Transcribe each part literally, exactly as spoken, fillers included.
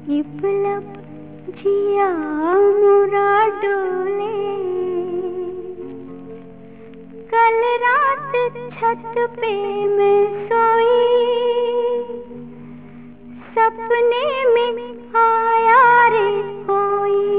ये पलब जिया मोरा डोले, कल रात छत पे मैं सोई, सपने में आया रे कोई,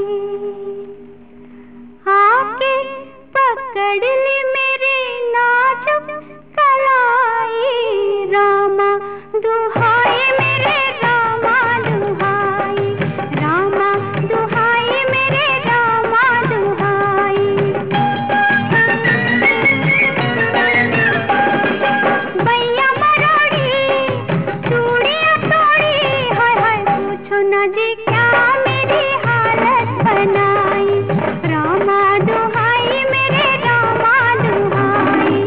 आके पकड़ ली मेरी नाजुक कलाई, रामा दुहाई मेरे रामा दुहाई, रामा दुहाई मेरे रामा दुहाई। भैया मरोड़ी चूड़ियां तोड़ी, हाय हाय पूछो न जी क्या मेरी हालत बनाई, रामा दुहाई मेरे रामा दुहाई।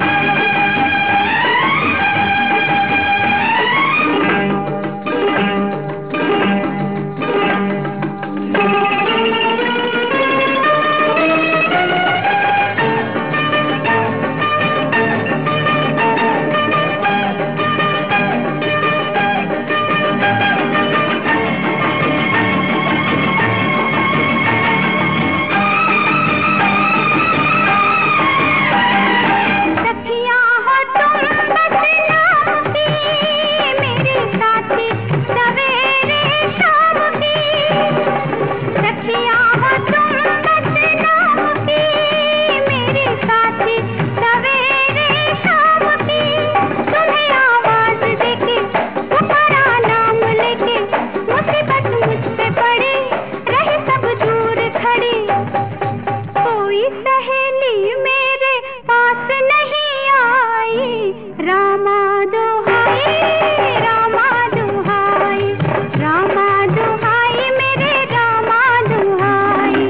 सहेली मेरे पास नहीं आई, रामा दुहाई रामा दुहाई, रामा दुहाई मेरे रामा दुहाई।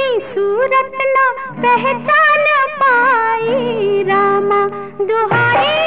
सूरत ना पहचान पाई, रामा दुहाई